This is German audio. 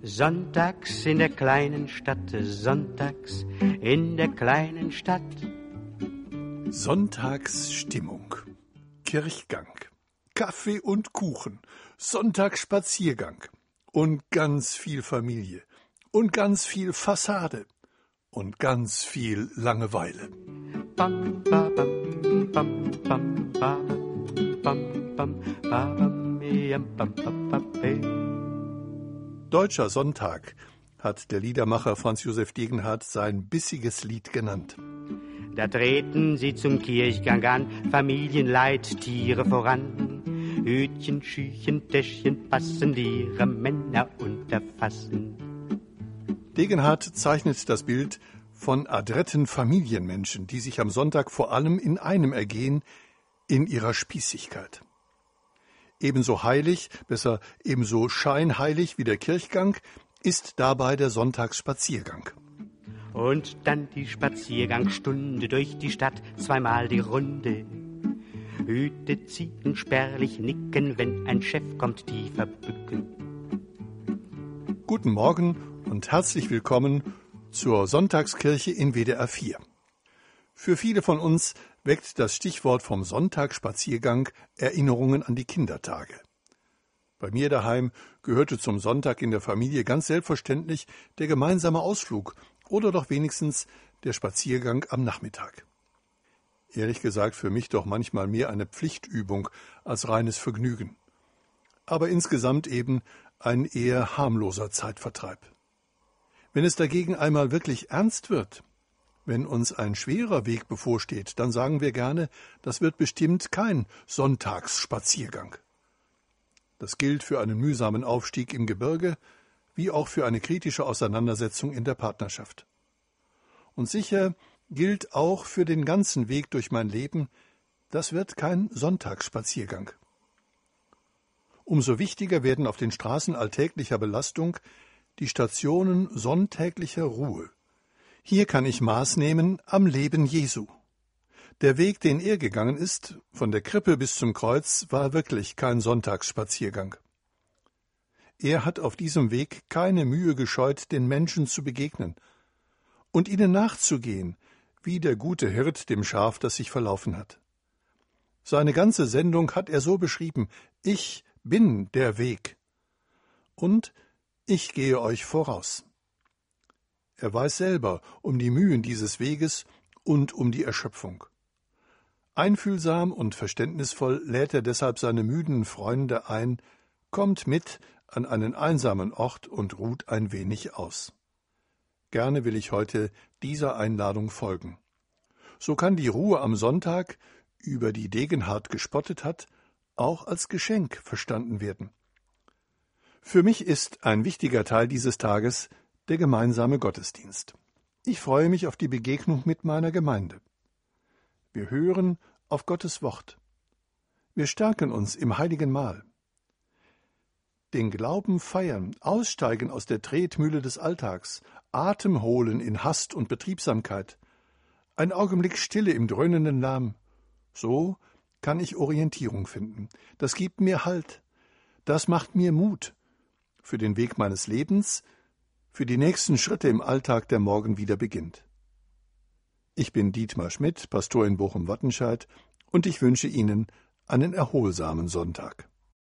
Sonntags in der kleinen Stadt, sonntags in der kleinen Stadt. Sonntagsstimmung, Kirchgang, Kaffee und Kuchen, Sonntagsspaziergang und ganz viel Familie und ganz viel Fassade und ganz viel Langeweile. Bam, ba, bam, bam, bam, ba, bam, bam, ba, bam, yam, bam, bam, bam, hey. Deutscher Sonntag hat der Liedermacher Franz Josef Degenhardt sein bissiges Lied genannt. Da treten sie zum Kirchgang an, Familienleid, Tiere voran. Hütchen, Schüchen, Täschchen passen, ihre Männer unterfassen. Degenhardt zeichnet das Bild von adretten Familienmenschen, die sich am Sonntag vor allem in einem ergehen, in ihrer Spießigkeit. Ebenso heilig, besser ebenso scheinheilig wie der Kirchgang, ist dabei der Sonntagsspaziergang. Und dann die Spaziergangsstunde durch die Stadt, zweimal die Runde. Hüte ziehen, spärlich nicken, wenn ein Chef kommt, tiefer bücken. Guten Morgen und herzlich willkommen zur Sonntagskirche in WDR 4. Für viele von uns weckt das Stichwort vom Sonntagsspaziergang Erinnerungen an die Kindertage. Bei mir daheim gehörte zum Sonntag in der Familie ganz selbstverständlich der gemeinsame Ausflug oder doch wenigstens der Spaziergang am Nachmittag. Ehrlich gesagt für mich doch manchmal mehr eine Pflichtübung als reines Vergnügen. Aber insgesamt eben ein eher harmloser Zeitvertreib. Wenn es dagegen einmal wirklich ernst wird, wenn uns ein schwerer Weg bevorsteht, dann sagen wir gerne, das wird bestimmt kein Sonntagsspaziergang. Das gilt für einen mühsamen Aufstieg im Gebirge, wie auch für eine kritische Auseinandersetzung in der Partnerschaft. Und sicher gilt auch für den ganzen Weg durch mein Leben, das wird kein Sonntagsspaziergang. Umso wichtiger werden auf den Straßen alltäglicher Belastung die Stationen sonntäglicher Ruhe. Hier kann ich Maß nehmen am Leben Jesu. Der Weg, den er gegangen ist, von der Krippe bis zum Kreuz, war wirklich kein Sonntagsspaziergang. Er hat auf diesem Weg keine Mühe gescheut, den Menschen zu begegnen und ihnen nachzugehen, wie der gute Hirt dem Schaf, das sich verlaufen hat. Seine ganze Sendung hat er so beschrieben: Ich bin der Weg und ich gehe euch voraus. Er weiß selber um die Mühen dieses Weges und um die Erschöpfung. Einfühlsam und verständnisvoll lädt er deshalb seine müden Freunde ein: Kommt mit an einen einsamen Ort und ruht ein wenig aus. Gerne will ich heute dieser Einladung folgen. So kann die Ruhe am Sonntag, über die Degenhardt gespottet hat, auch als Geschenk verstanden werden. Für mich ist ein wichtiger Teil dieses Tages der gemeinsame Gottesdienst. Ich freue mich auf die Begegnung mit meiner Gemeinde. Wir hören auf Gottes Wort. Wir stärken uns im heiligen Mahl. Den Glauben feiern, aussteigen aus der Tretmühle des Alltags, Atem holen in Hast und Betriebsamkeit, ein Augenblick Stille im dröhnenden Lärm. So kann ich Orientierung finden. Das gibt mir Halt. Das macht mir Mut für den Weg meines Lebens, für die nächsten Schritte im Alltag, der morgen wieder beginnt. Ich bin Dietmar Schmidt, Pastor in Bochum-Wattenscheid, und ich wünsche Ihnen einen erholsamen Sonntag.